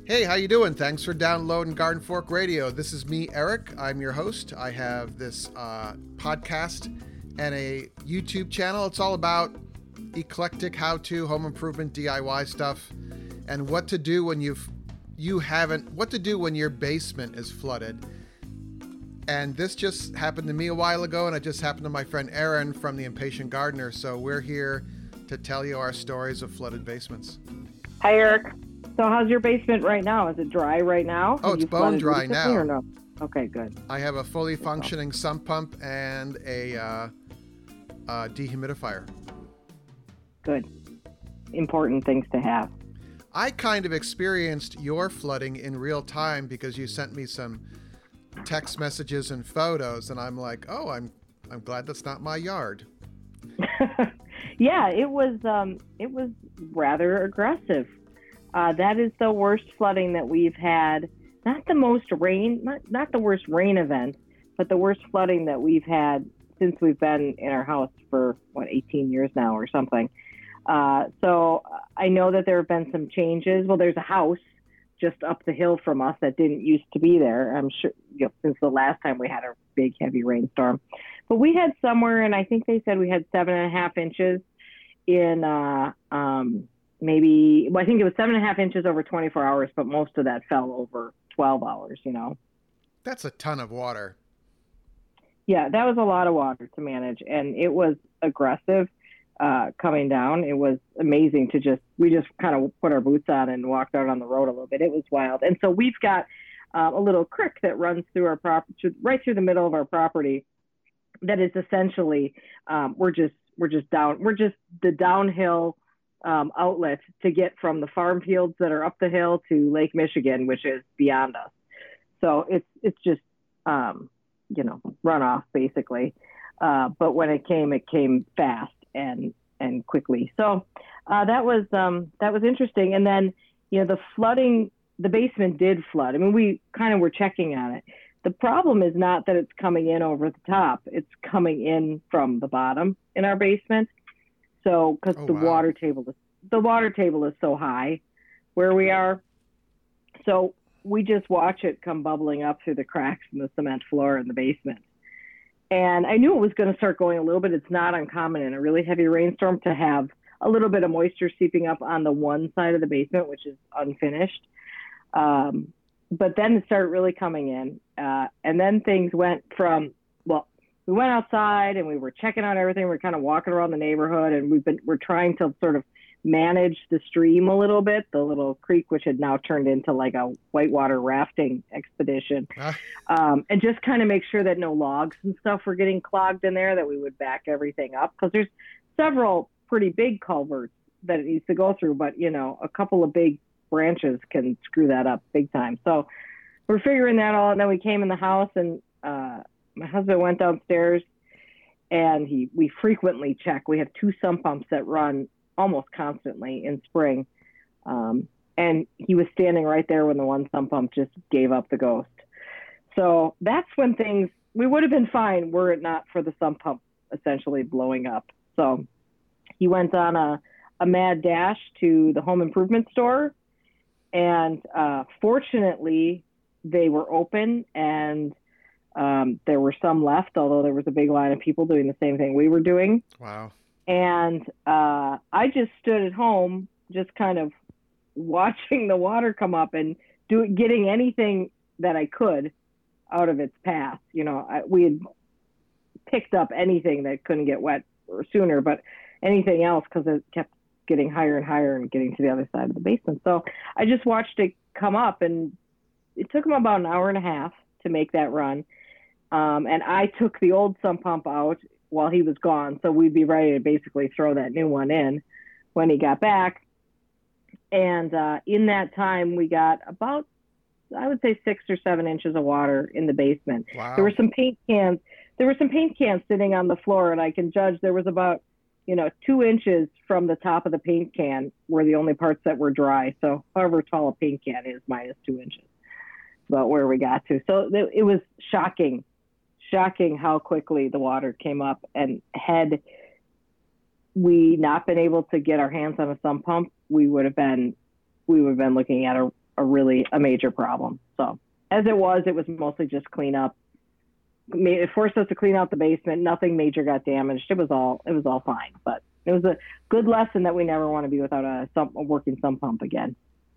Hey, how you doing? Thanks for downloading Garden Fork Radio. This is me, Eric. I'm your host. I have this podcast and a YouTube channel. It's all about eclectic how-to, home improvement, DIY stuff, and what to do when what to do when your basement is flooded. And this just happened to me a while ago, and it just happened to my friend Aaron from The Impatient Gardener. So we're here to tell you our stories of flooded basements. Hi, Eric. So how's your basement right now? Is it dry right now? Oh, it's bone dry now. Or no? Okay, good. I have a fully functioning sump pump and a dehumidifier. Good. Important things to have. I kind of experienced your flooding in real time because you sent me some text messages and photos, and I'm like, oh, I'm glad that's not my yard. Yeah, it was rather aggressive. That is the worst flooding that we've had. Not the most rain, not the worst rain event, but the worst flooding that we've had since we've been in our house for 18 years now or something. So I know that there have been some changes. Well, there's a house just up the hill from us that didn't used to be there. I'm sure, since the last time we had a big heavy rainstorm, but we had somewhere, and I think they said we had 7.5 inches in, maybe, well, I think it was 7.5 inches over 24 hours, but most of that fell over 12 hours, That's a ton of water. Yeah, that was a lot of water to manage, and it was aggressive coming down. It was amazing we just kind of put our boots on and walked out on the road a little bit. It was wild. And so we've got a little creek that runs through our property, right through the middle of our property. That is essentially, we're just the downhill outlet to get from the farm fields that are up the hill to Lake Michigan, which is beyond us. So it's just, runoff basically. But when it came fast and quickly. So that was interesting. And then, the flooding, the basement did flood. I mean, we kind of were checking on it. The problem is not that it's coming in over the top. It's coming in from the bottom in our basement. So, because the water table is so high where we are. So we just watch it come bubbling up through the cracks in the cement floor in the basement. And I knew it was going to start going a little bit. It's not uncommon in a really heavy rainstorm to have a little bit of moisture seeping up on the one side of the basement, which is unfinished. But then it started really coming in. And then things went from, we went outside and we were checking out everything. We're kind of walking around the neighborhood, and we're trying to sort of manage the stream a little bit, the little creek, which had now turned into like a whitewater rafting expedition. And just kind of make sure that no logs and stuff were getting clogged in there, that we would back everything up. Because there's several pretty big culverts that it needs to go through, but a couple of big branches can screw that up big time. So we're figuring that all out. And then we came in the house, and my husband went downstairs, and we frequently check. We have 2 sump pumps that run almost constantly in spring. And he was standing right there when the one sump pump just gave up the ghost. So that's when we would have been fine were it not for the sump pump essentially blowing up. So he went on a mad dash to the home improvement store, and fortunately they were open, and there were some left, although there was a big line of people doing the same thing we were doing. Wow. And I just stood at home, just kind of watching the water come up and getting anything that I could out of its path. We had picked up anything that couldn't get wet sooner, but anything else, because it kept getting higher and higher and getting to the other side of the basement. So I just watched it come up, and it took him about an hour and a half to make that run. And I took the old sump pump out while he was gone, so we'd be ready to basically throw that new one in when he got back. And in that time, we got about, I would say, 6 or 7 inches of water in the basement. Wow. There were some paint cans sitting on the floor, and I can judge there was about 2 inches from the top of the paint can were the only parts that were dry. So however tall a paint can is minus 2 inches, about where we got to. So it was shocking how quickly the water came up. And had we not been able to get our hands on a sump pump, we would have been looking at a major problem. So as it was mostly just clean up. It forced us to clean out the basement. Nothing major got damaged. It was all fine, but it was a good lesson that we never want to be without a working sump pump again.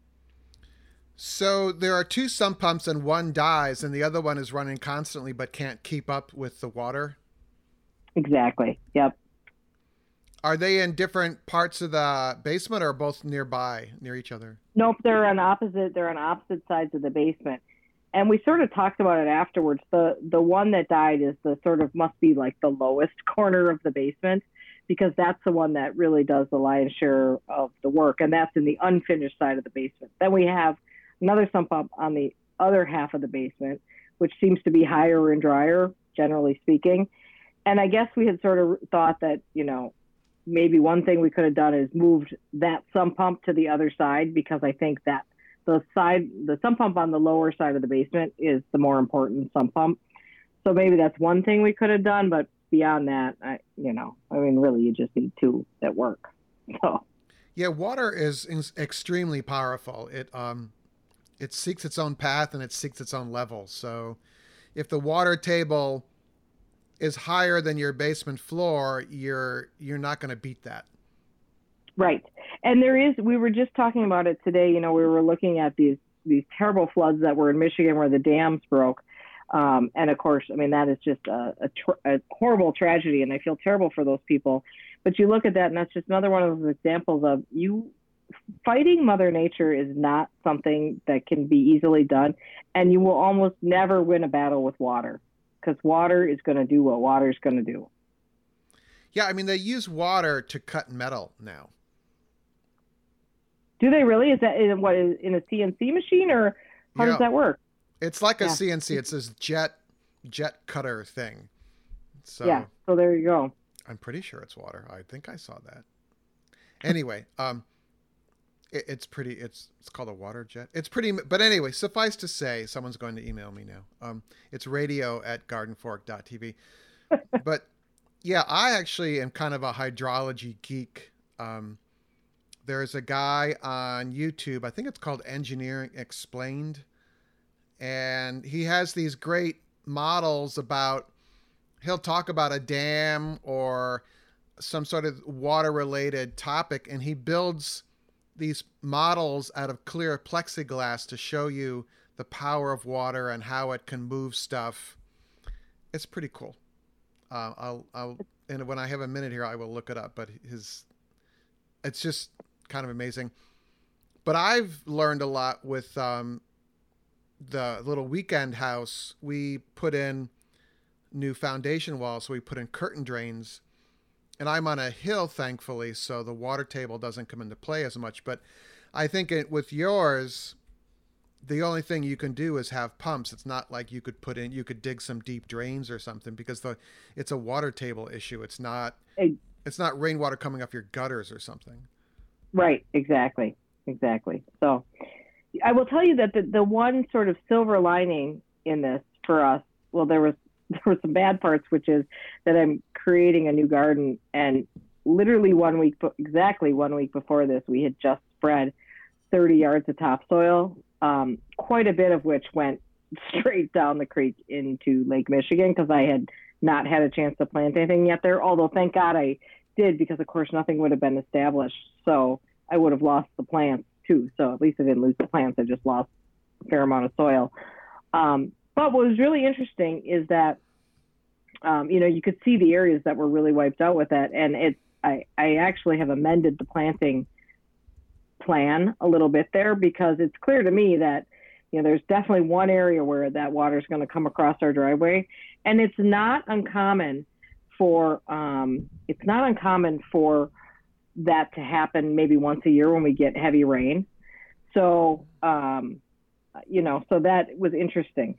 So there are 2 sump pumps and one dies and the other one is running constantly but can't keep up with the water? Exactly. Yep. Are they in different parts of the basement or both nearby, near each other? Nope, they're on opposite sides of the basement. And we sort of talked about it afterwards. The one that died is the sort of must be like the lowest corner of the basement, because that's the one that really does the lion's share of the work, and that's in the unfinished side of the basement. Then we have another sump pump on the other half of the basement, which seems to be higher and drier, generally speaking. And I guess we had sort of thought that, maybe one thing we could have done is moved that sump pump to the other side, because I think that the sump pump on the lower side of the basement is the more important sump pump. So maybe that's one thing we could have done, but beyond that, really you just need 2 that work. So. Yeah, water is extremely powerful. It seeks its own path and it seeks its own level. So if the water table is higher than your basement floor, you're not going to beat that. Right. And we were just talking about it today. We were looking at these terrible floods that were in Michigan where the dams broke. And of course, that is just a horrible tragedy. And I feel terrible for those people. But you look at that and that's just another one of those examples of fighting Mother Nature is not something that can be easily done. And you will almost never win a battle with water, because water is going to do what water is going to do. Yeah, they use water to cut metal now. Do they really? Is that in a CNC machine, or how does that work? It's like a CNC. It's this jet cutter thing. So yeah. So there you go. I'm pretty sure it's water. I think I saw that. Anyway, it's pretty. It's called a water jet. It's pretty. But anyway, suffice to say, someone's going to email me now. It's radio@gardenfork.tv. But yeah, I actually am kind of a hydrology geek. There's a guy on YouTube, I think it's called Engineering Explained, and he has these great models he'll talk about a dam or some sort of water-related topic, and he builds these models out of clear plexiglass to show you the power of water and how it can move stuff. It's pretty cool. And when I have a minute here, I will look it up, but it's just kind of amazing. But I've learned a lot with the little weekend house. We put in new foundation walls, so we put in curtain drains, and I'm on a hill, thankfully, so the water table doesn't come into play as much. But I think with yours, the only thing you can do is have pumps. It's not like you could dig some deep drains or something, because it's a water table issue. It's not rainwater coming off your gutters or something. Right. Exactly. So I will tell you that the one sort of silver lining in this for us, well, there were some bad parts, which is that I'm creating a new garden, and literally 1 week before this, we had just spread 30 yards of topsoil, quite a bit of which went straight down the creek into Lake Michigan, because I had not had a chance to plant anything yet there, although thank God I did, because of course nothing would have been established, so I would have lost the plants too. So at least I didn't lose the plants, I just lost a fair amount of soil. But what was really interesting is that you could see the areas that were really wiped out with that, and I actually have amended the planting plan a little bit there, because it's clear to me that there's definitely one area where that water is going to come across our driveway, and it's not uncommon for that to happen maybe once a year when we get heavy rain. So so that was interesting.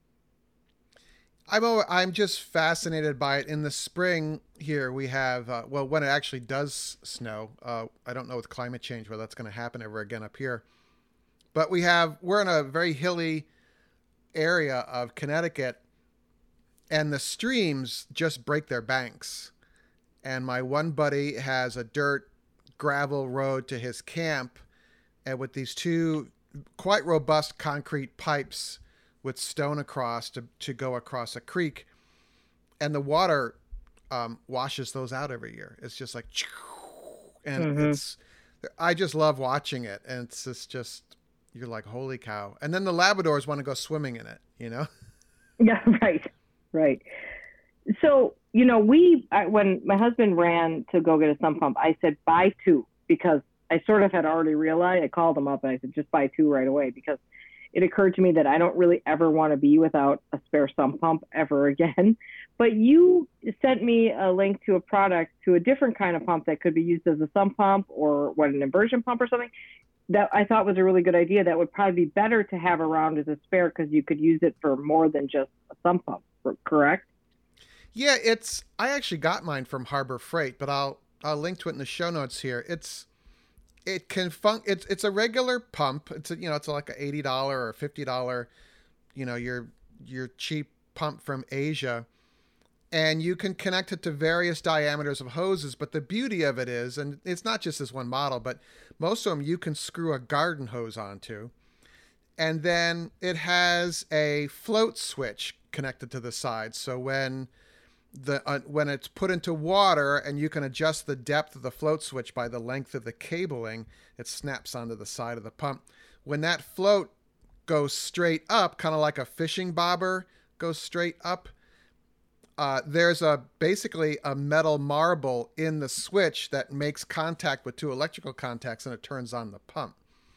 I'm just fascinated by it. In the spring here, we have, when it actually does snow, I don't know with climate change whether that's going to happen ever again up here, but we're in a very hilly area of Connecticut, and the streams just break their banks. And my one buddy has a dirt gravel road to his camp, and with these 2 quite robust concrete pipes with stone across to go across a creek, and the water washes those out every year. It's just like, and I just love watching it, and it's just you're like, holy cow. And then the Labradors want to go swimming in it, you know? Yeah, right. So, when my husband ran to go get a sump pump, I said, buy two, because I sort of had already realized. I called him up and I said, just buy two right away, because it occurred to me that I don't really ever want to be without a spare sump pump ever again. But you sent me a link to a different kind of pump that could be used as a sump pump or an inversion pump or something, that I thought was a really good idea. That would probably be better to have around as a spare, because you could use it for more than just a sump pump, correct? Yeah, I actually got mine from Harbor Freight, but I'll link to it in the show notes here. It's a regular pump. It's like a $80 or $50, your cheap pump from Asia, and you can connect it to various diameters of hoses. But the beauty of it is, and it's not just this one model, but most of them you can screw a garden hose onto, and then it has a float switch connected to the side. So when it's put into water, and you can adjust the depth of the float switch by the length of the cabling, it snaps onto the side of the pump. When that float goes straight up, kind of like a fishing bobber goes straight up, there's basically a metal marble in the switch that makes contact with two electrical contacts, and it turns on the pump.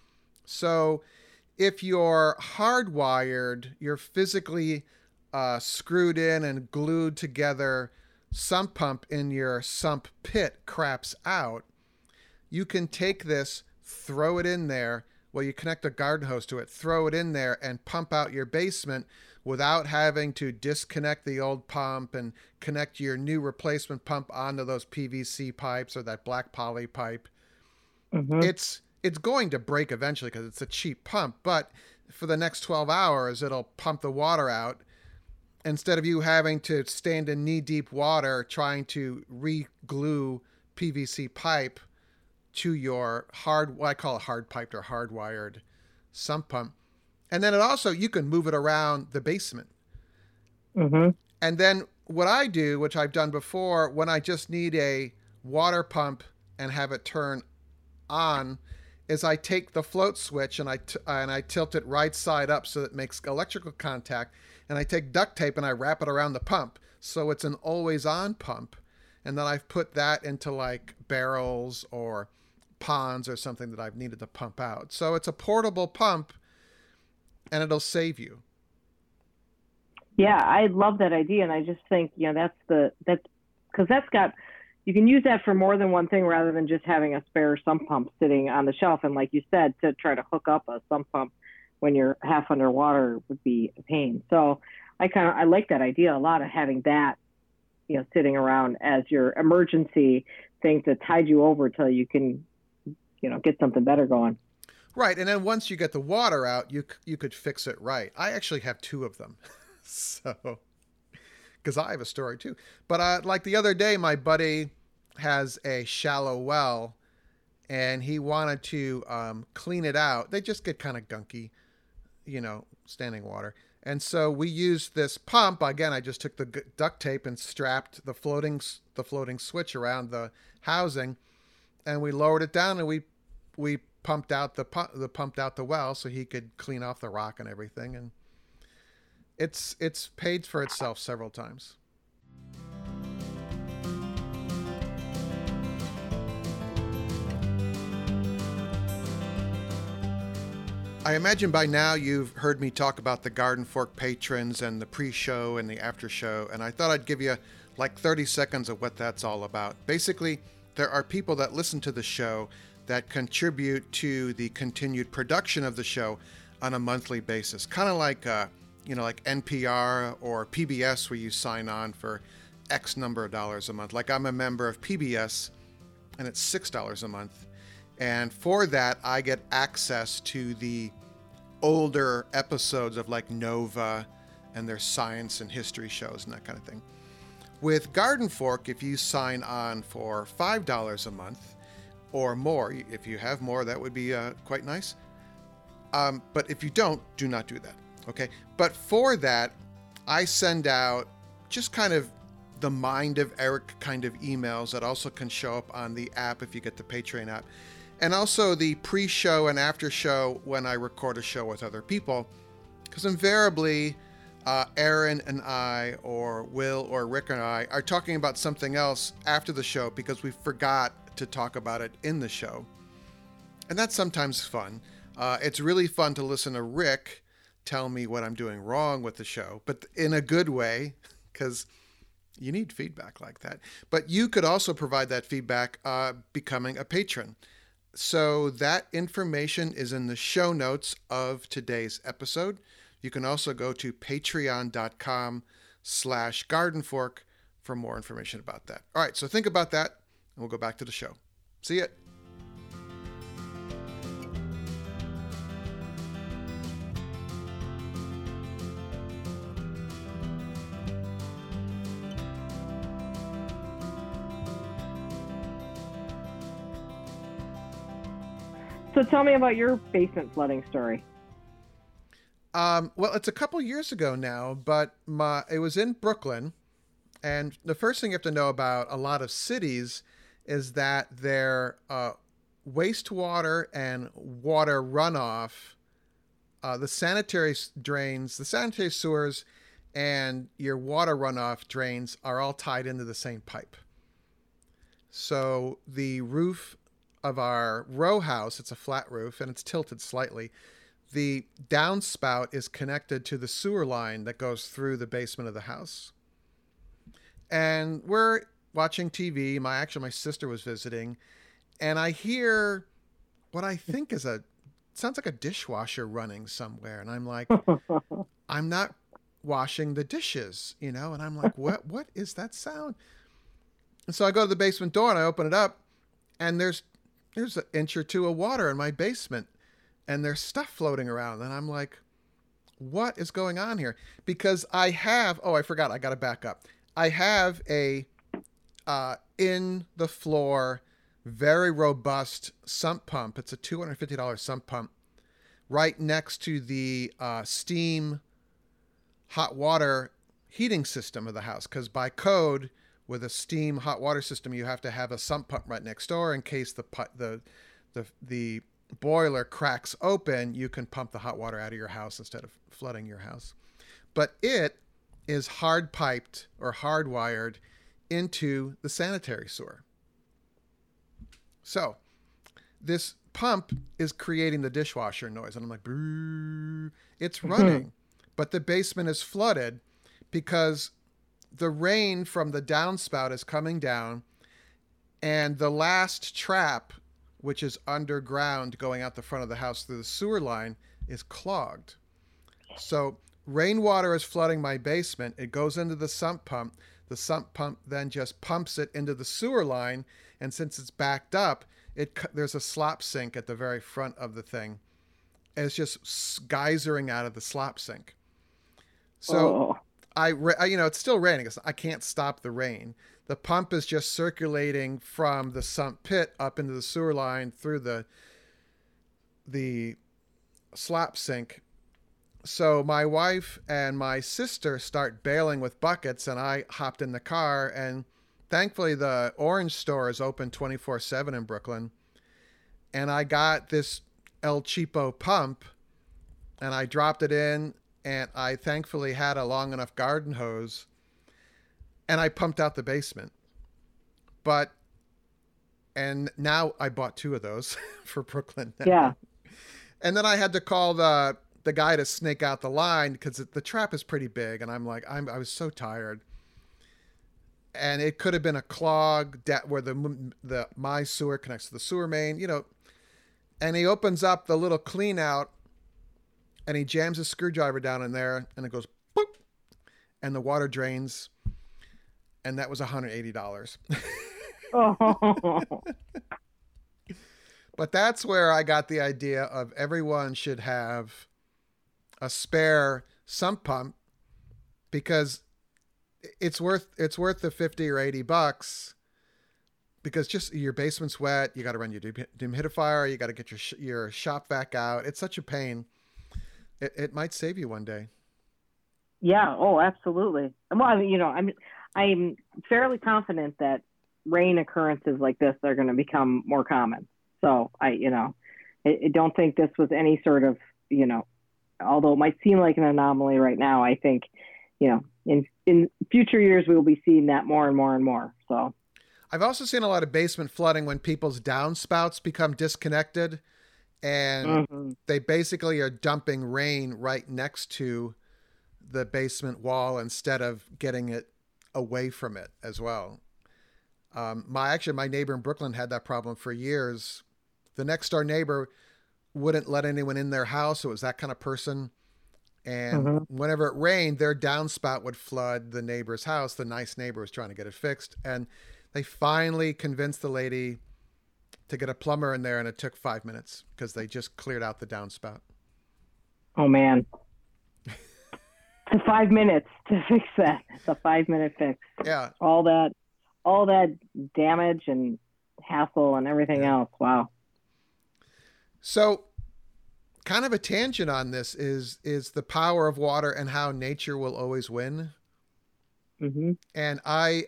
So if you're hardwired, you're physically screwed in and glued together sump pump in your sump pit craps out, you can take this, throw it in there. Well, you connect a garden hose to it, throw it in there, and pump out your basement without having to disconnect the old pump and connect your new replacement pump onto those PVC pipes or that black poly pipe. Mm-hmm. It's going to break eventually because it's a cheap pump, but for the next 12 hours, it'll pump the water out instead of you having to stand in knee-deep water trying to re-glue PVC pipe to your what I call a hard-piped or hardwired sump pump. And then you can move it around the basement. Mm-hmm. And then what I do, which I've done before, when I just need a water pump and have it turn on, is I take the float switch and I tilt it right side up so that it makes electrical contact, and I take duct tape and I wrap it around the pump so it's an always on pump. And then I've put that into like barrels or ponds or something that I've needed to pump out. So it's a portable pump, and it'll save you. Yeah, I love that idea, and I just think that's because you can use that for more than one thing rather than just having a spare sump pump sitting on the shelf. And like you said, to try to hook up a sump pump when you're half underwater would be a pain. So I like that idea a lot, of having that sitting around as your emergency thing to tide you over till you can get something better going. Right, and then once you get the water out, you could fix it right. I actually have two of them, so because I have a story too. But like the other day, my buddy has a shallow well, and he wanted to clean it out. They just get kind of gunky, standing water. And so we used this pump. Again, I just took the duct tape and strapped the floating switch around the housing, and we lowered it down, and we pumped out the well so he could clean off the rock and everything, and it's paid for itself several times. I imagine by now you've heard me talk about the Garden Fork patrons and the pre-show and the after-show, and I thought I'd give you like 30 seconds of what that's all about. Basically, there are people that listen to the show that contribute to the continued production of the show on a monthly basis, kind of like like NPR or PBS, where you sign on for X number of dollars a month. Like I'm a member of PBS, and it's $6 a month. And for that, I get access to the older episodes of like Nova and their science and history shows and that kind of thing. With Garden Fork, if you sign on for $5 a month or more, if you have more, that would be quite nice. But if you don't, do not do that. Okay. But for that, I send out just kind of the Mind of Eric kind of emails that also can show up on the app if you get the Patreon app. And also the pre-show and after show when I record a show with other people. Because invariably, Aaron and I, or Will or Rick and I, are talking about something else after the show because we forgot to talk about it in the show. And that's sometimes fun. It's really fun to listen to Rick tell me what I'm doing wrong with the show, but in a good way, because you need feedback like that. But you could also provide that feedback becoming a patron. So that information is in the show notes of today's episode. You can also go to patreon.com/gardenfork for more information about that. All right, so think about that, and we'll go back to the show. See ya. So tell me about your basement flooding story. Well, it's a couple years ago now, but it was in Brooklyn. And the first thing you have to know about a lot of cities is that their wastewater and water runoff, the sanitary drains, the sanitary sewers, and your water runoff drains are all tied into the same pipe. So the roof of our row house, it's a flat roof and it's tilted slightly. The downspout is connected to the sewer line that goes through the basement of the house. And we're watching TV. My sister was visiting, and I hear what I think sounds like a dishwasher running somewhere. And I'm like, I'm not washing the dishes, and I'm like, what is that sound? And so I go to the basement door and I open it up, and there's an inch or two of water in my basement, and there's stuff floating around. And I'm like, what is going on here? Because I forgot, I got to back up. I have a in the floor, very robust sump pump. It's a $250 sump pump right next to the steam hot water heating system of the house. Because by code, with a steam hot water system, you have to have a sump pump right next door in case the boiler cracks open. You can pump the hot water out of your house instead of flooding your house. But it is hard piped or hardwired into the sanitary sewer. So this pump is creating the dishwasher noise, and I'm like, brrr. It's running, but the basement is flooded because the rain from the downspout is coming down, and the last trap, which is underground going out the front of the house through the sewer line, is clogged. So rainwater is flooding my basement. It goes into the sump pump. The sump pump then just pumps it into the sewer line, and since it's backed up, there's a slop sink at the very front of the thing, and it's just geysering out of the slop sink. So it's still raining. I can't stop the rain. The pump is just circulating from the sump pit up into the sewer line through the slop sink. So my wife and my sister start bailing with buckets, and I hopped in the car, and thankfully the Orange store is open 24/7 in Brooklyn. And I got this El Cheapo pump, and I dropped it in, and I thankfully had a long enough garden hose, and I pumped out the basement. And now I bought 2 of those for Brooklyn. Yeah. And then I had to call the guy to snake out the line because the trap is pretty big, and I'm like, I was so tired. And it could have been a clog where my sewer connects to the sewer main, and he opens up the little clean out, and he jams a screwdriver down in there, and it goes boop, and the water drains, and that was $180. Oh. But that's where I got the idea of everyone should have a spare sump pump, because it's worth the $50 or $80 because just your basement's wet. You got to run your dehumidifier. You got to get your shop vac out. It's such a pain. It might save you one day. Yeah. Oh, absolutely. Well, I'm fairly confident that rain occurrences like this are going to become more common. So I don't think this was any sort of, although it might seem like an anomaly right now, I think, in future years, we will be seeing that more and more and more. So I've also seen a lot of basement flooding when people's downspouts become disconnected and they basically are dumping rain right next to the basement wall instead of getting it away from it as well. My neighbor in Brooklyn had that problem for years. The next door neighbor wouldn't let anyone in their house. It was that kind of person. And whenever it rained, their downspout would flood the neighbor's house. The nice neighbor was trying to get it fixed. And they finally convinced the lady to get a plumber in there, and it took 5 minutes because they just cleared out the downspout. Oh, man. It's 5 minutes to fix that. It's a 5-minute fix. Yeah. All that damage and hassle and everything else. Wow. So kind of a tangent on this is the power of water and how nature will always win. And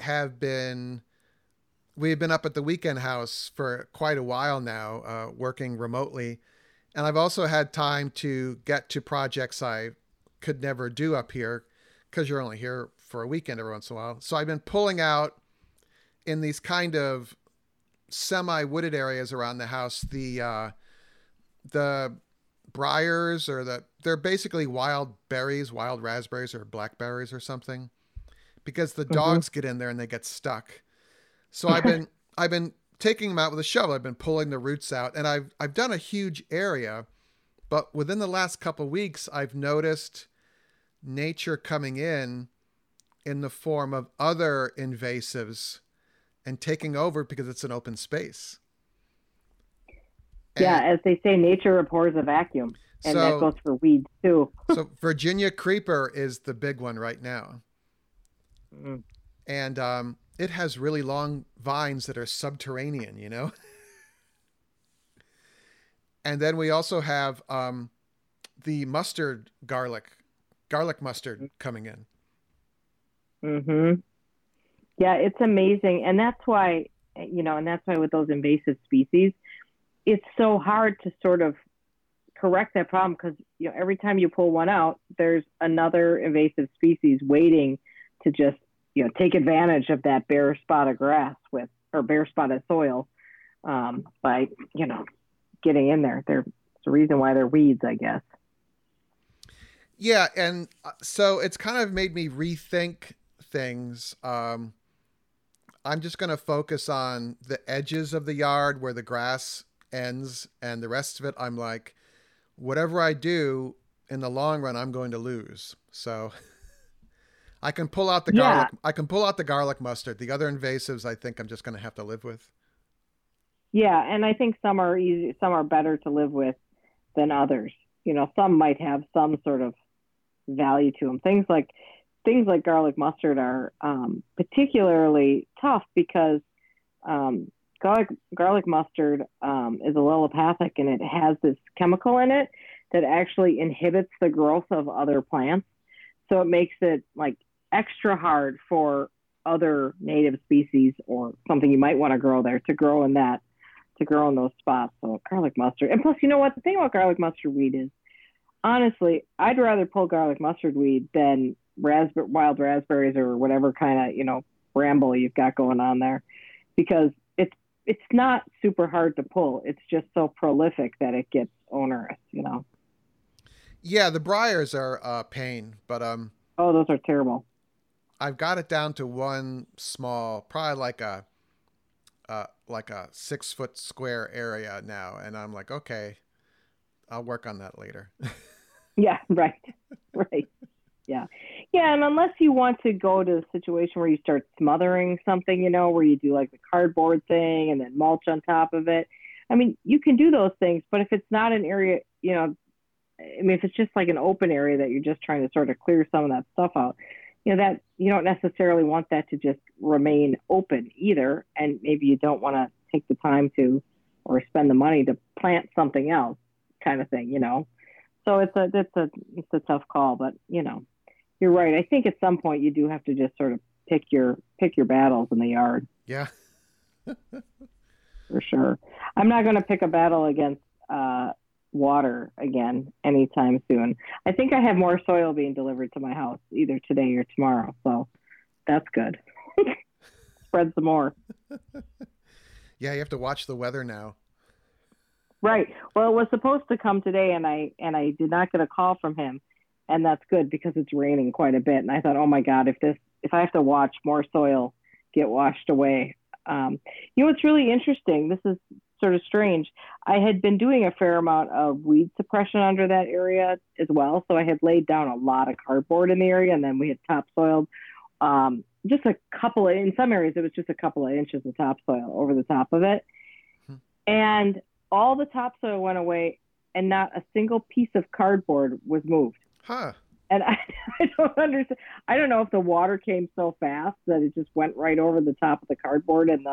we've been up at the Weekend House for quite a while now, working remotely. And I've also had time to get to projects I could never do up here because you're only here for a weekend every once in a while. So I've been pulling out in these kind of semi-wooded areas around the house, the briars they're basically wild berries, wild raspberries or blackberries or something, because the dogs get in there and they get stuck. So I've been taking them out with a shovel. I've been pulling the roots out, and I've done a huge area, but within the last couple of weeks, I've noticed nature coming in the form of other invasives and taking over because it's an open space. Yeah, as they say, nature abhors a vacuum, and that goes for weeds too. So Virginia creeper is the big one right now. And it has really long vines that are subterranean, And then we also have the garlic mustard coming in. Yeah, it's amazing. And that's why, with those invasive species, it's so hard to sort of correct that problem because, every time you pull one out, there's another invasive species waiting to just, take advantage of that bare spot of grass or bare spot of soil by, getting in there. There's a reason why they're weeds, I guess. Yeah. And so it's kind of made me rethink things. I'm just going to focus on the edges of the yard where the grass ends, and the rest of it, I'm like, whatever I do in the long run, I'm going to lose. So I can pull out the garlic. I can pull out the garlic mustard. The other invasives, I think I'm just going to have to live with. Yeah. And I think some are easy, some are better to live with than others. Some might have some sort of value to them. Things like garlic mustard are particularly tough because garlic mustard is allelopathic, and it has this chemical in it that actually inhibits the growth of other plants. So it makes it like extra hard for other native species or something you might want to grow there to grow in those spots. So garlic mustard. And plus, you know what? The thing about garlic mustard weed is, honestly, I'd rather pull garlic mustard weed than wild raspberries or whatever kind of, bramble you've got going on there, because it's not super hard to pull. It's just so prolific that it gets onerous, Yeah, the briars are a pain, but oh, those are terrible. I've got it down to one small, probably like a 6-foot square area now, and I'm like, okay, I'll work on that later. Yeah, right. Yeah. Yeah, and unless you want to go to a situation where you start smothering something, where you do like the cardboard thing and then mulch on top of it. I mean, you can do those things, but if it's not an area, if it's just like an open area that you're just trying to sort of clear some of that stuff out, that you don't necessarily want that to just remain open either. And maybe you don't want to take the time to, or spend the money to plant something else kind of thing, So it's a tough call, but you're right. I think at some point you do have to just sort of pick your battles in the yard. Yeah. For sure. I'm not going to pick a battle against water again anytime soon. I think I have more soil being delivered to my house either today or tomorrow. So that's good. Spread some more. Yeah, you have to watch the weather now. Right. Well, it was supposed to come today, and I did not get a call from him, and that's good because it's raining quite a bit. And I thought, oh my God, if I have to watch more soil get washed away. It's really interesting. This is sort of strange. I had been doing a fair amount of weed suppression under that area as well, so I had laid down a lot of cardboard in the area, and then we had topsoiled. Just in some areas, it was just a couple of inches of topsoil over the top of it. And all the topsoil went away and not a single piece of cardboard was moved. Huh. And I don't understand. I don't know if the water came so fast that it just went right over the top of the cardboard and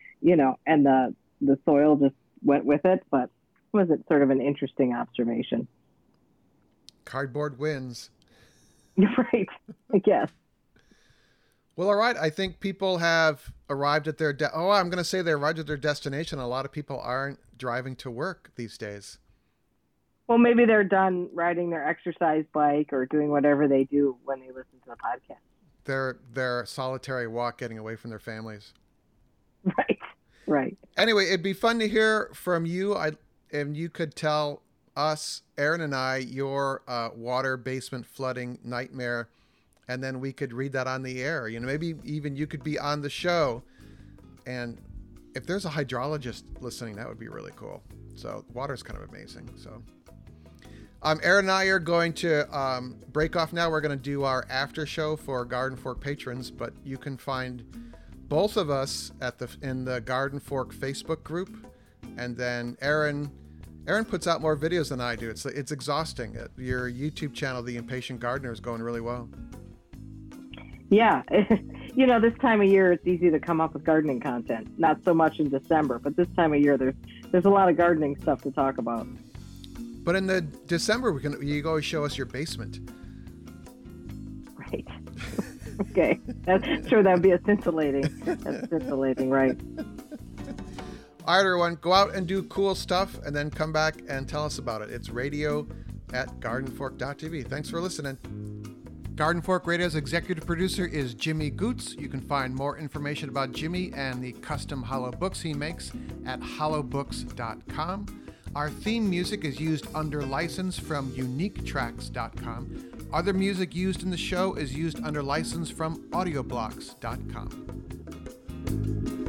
the soil just went with it, but it was sort of an interesting observation. Cardboard wins. Right. I guess. Well, all right. I think people have arrived at their I'm going to say they arrived at their destination. A lot of people aren't driving to work these days. Well, maybe they're done riding their exercise bike or doing whatever they do when they listen to the podcast. Their solitary walk, getting away from their families. Right. Anyway, it'd be fun to hear from you. And you could tell us, Aaron and I, your water basement flooding nightmare, and then we could read that on the air. Maybe even you could be on the show. And if there's a hydrologist listening, that would be really cool. So water's kind of amazing. So Aaron and I are going to break off now. We're going to do our after show for Garden Fork patrons, but you can find both of us in the Garden Fork Facebook group. And then Aaron puts out more videos than I do. It's exhausting. Your YouTube channel, The Impatient Gardener, is going really well. Yeah. This time of year, it's easy to come up with gardening content. Not so much in December, but this time of year, there's a lot of gardening stuff to talk about. But in the December, you always show us your basement. Right. Okay. Sure, that would be scintillating. That's scintillating, right. All right, everyone, go out and do cool stuff and then come back and tell us about it. It's radio@gardenfork.tv. Thanks for listening. Garden Fork Radio's executive producer is Jimmy Goots. You can find more information about Jimmy and the custom hollow books he makes at hollowbooks.com. Our theme music is used under license from uniquetracks.com. Other music used in the show is used under license from audioblocks.com.